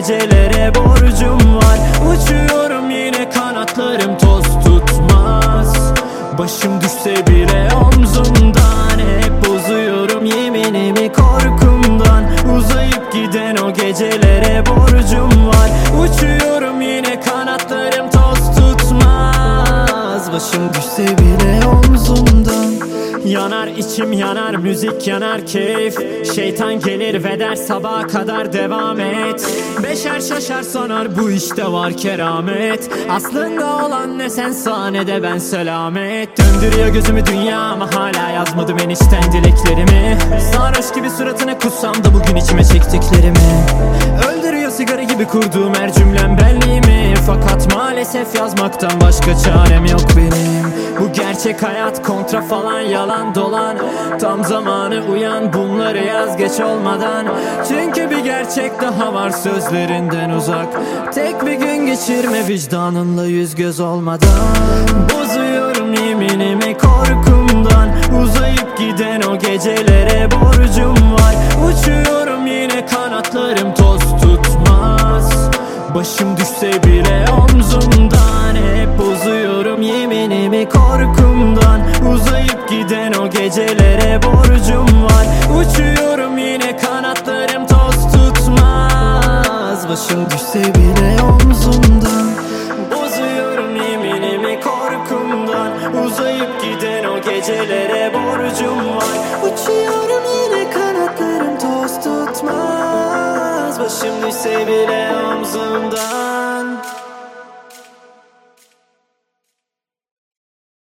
gecelere borcum var. Uçuyorum yine kanatlarım toz tutmaz. Başım düşse bile omzumdan, hep bozuyorum yeminimi korkumdan. Uzayıp giden o gecelere borcum var. Uçuyorum yine kanatlarım toz tutmaz. Başım düşse bile omzumdan. Yanar içim yanar, müzik yanar keyif. Şeytan gelir ve der sabaha kadar devam et. Beşer şaşar sanar bu işte var keramet. Aslında olan ne sen sağ ne de ben selamet. Döndürüyor gözümü dünya ama hala yazmadım enişten dileklerimi. Sarhoş gibi suratına kussam da bugün içime çektiklerimi. Öldürüyor sigara gibi kurduğum her cümlem benliğimi. Fakat maalesef yazmaktan başka çarem yok benim. Bu gerçek hayat kontra falan yalan dolan. Tam zamanı uyan, bunları yaz geç olmadan. Çünkü bir gerçek daha var sözlerinden uzak. Tek bir gün geçirme vicdanınla yüz göz olmadan. Bozuyorum yeminimi korkumdan. Uzayıp giden o gecelere borcum var. Uçuyorum yine kanatlarım toz tutmaz. Başım düşse bile omzumdan, hep bozuyorum yeminimi korkumdan. Uzayıp giden o gecelere borcum var. Uçuyorum yine kanatlarım toz tutmaz. Başım düşse bile omzumdan. Bozuyorum yeminimi korkumdan. Uzayıp giden o gecelere borcum var. Uçuyorum yine kanatlarım toz tutmaz. Başım düşse bile omzumdan.